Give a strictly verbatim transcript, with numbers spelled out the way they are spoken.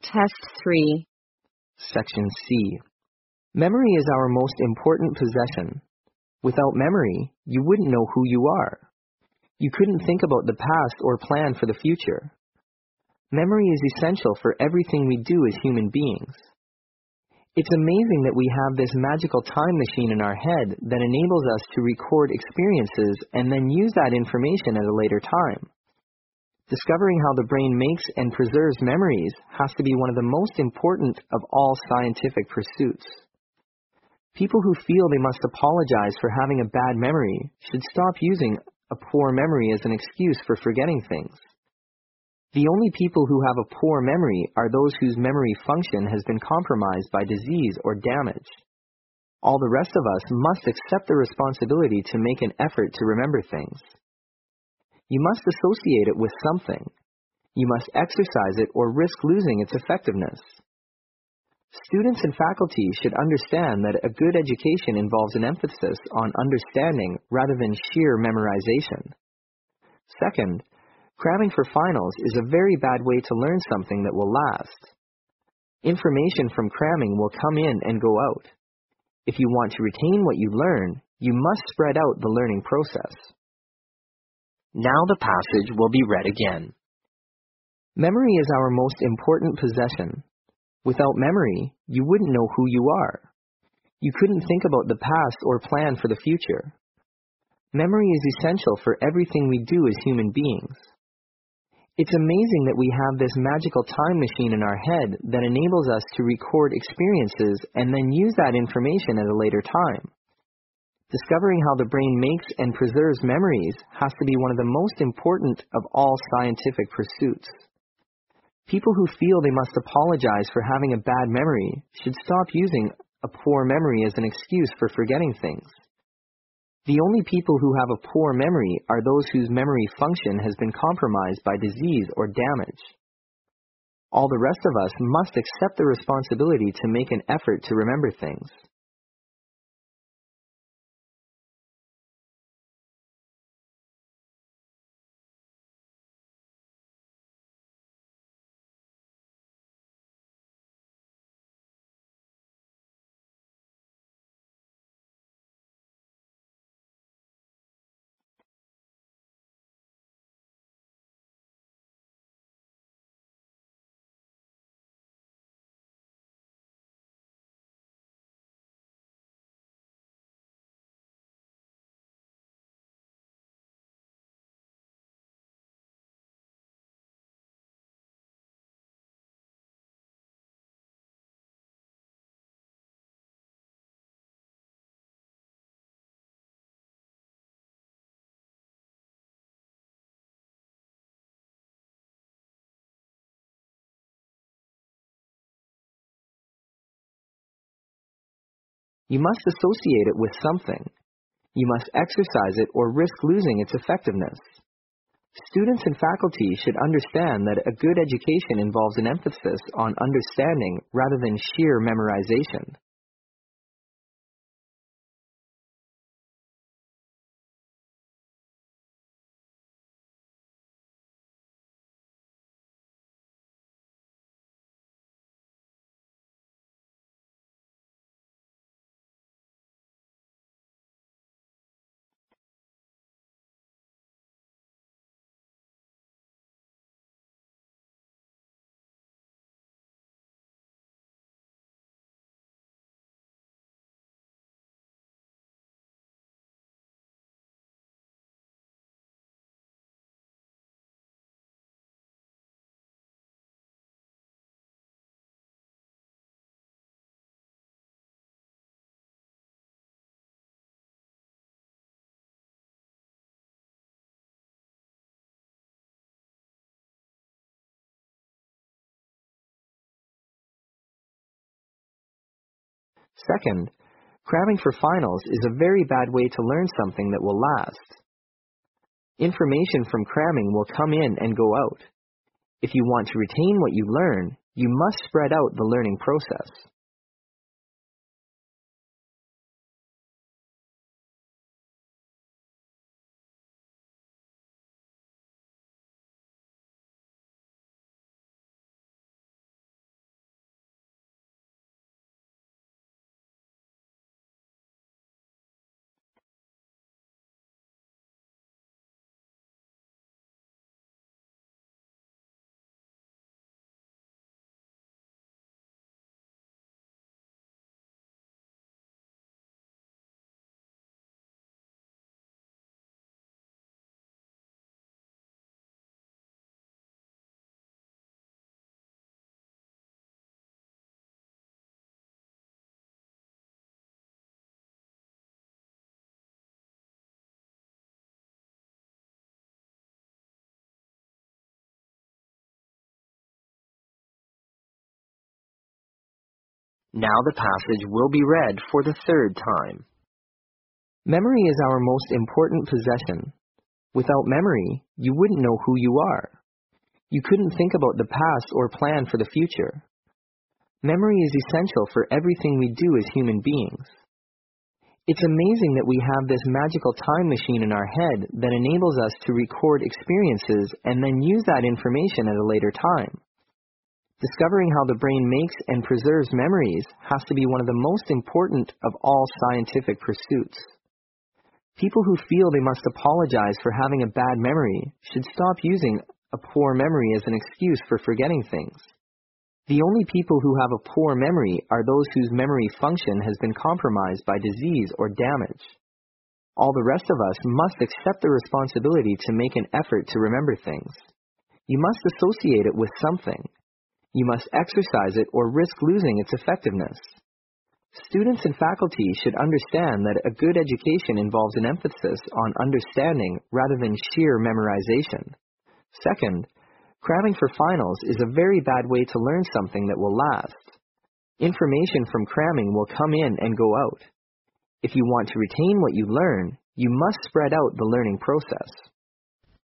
Test three. Section C. Memory is our most important possession. Without memory, you wouldn't know who you are. You couldn't think about the past or plan for the future. Memory is essential for everything we do as human beings. It's amazing that we have this magical time machine in our head that enables us to record experiences and then use that information at a later time. Discovering how the brain makes and preserves memories has to be one of the most important of all scientific pursuits. People who feel they must apologize for having a bad memory should stop using a poor memory as an excuse for forgetting things. The only people who have a poor memory are those whose memory function has been compromised by disease or damage. All the rest of us must accept the responsibility to make an effort to remember things. You must associate it with something. You must exercise it or risk losing its effectiveness. Students and faculty should understand that a good education involves an emphasis on understanding rather than sheer memorization. Second, cramming for finals is a very bad way to learn something that will last. Information from cramming will come in and go out. If you want to retain what you learn, you must spread out the learning process. Now the passage will be read again. Memory is our most important possession. Without memory, you wouldn't know who you are. You couldn't think about the past or plan for the future. Memory is essential for everything we do as human beings. It's amazing that we have this magical time machine in our head that enables us to record experiences and then use that information at a later time. Discovering how the brain makes and preserves memories has to be one of the most important of all scientific pursuits. People who feel they must apologize for having a bad memory should stop using a poor memory as an excuse for forgetting things. The only people who have a poor memory are those whose memory function has been compromised by disease or damage. All the rest of us must accept the responsibility to make an effort to remember things. You must associate it with something. You must exercise it or risk losing its effectiveness. Students and faculty should understand that a good education involves an emphasis on understanding rather than sheer memorization. Second, cramming for finals is a very bad way to learn something that will last. Information from cramming will come in and go out. If you want to retain what you learn, you must spread out the learning process. Now the passage will be read for the third time. Memory is our most important possession. Without memory, you wouldn't know who you are. You couldn't think about the past or plan for the future. Memory is essential for everything we do as human beings. It's amazing that we have this magical time machine in our head that enables us to record experiences and then use that information at a later time. Discovering how the brain makes and preserves memories has to be one of the most important of all scientific pursuits. People who feel they must apologize for having a bad memory should stop using a poor memory as an excuse for forgetting things. The only people who have a poor memory are those whose memory function has been compromised by disease or damage. All the rest of us must accept the responsibility to make an effort to remember things. You must associate it with something. You must exercise it or risk losing its effectiveness. Students and faculty should understand that a good education involves an emphasis on understanding rather than sheer memorization. Second, cramming for finals is a very bad way to learn something that will last. Information from cramming will come in and go out. If you want to retain what you learn, you must spread out the learning process.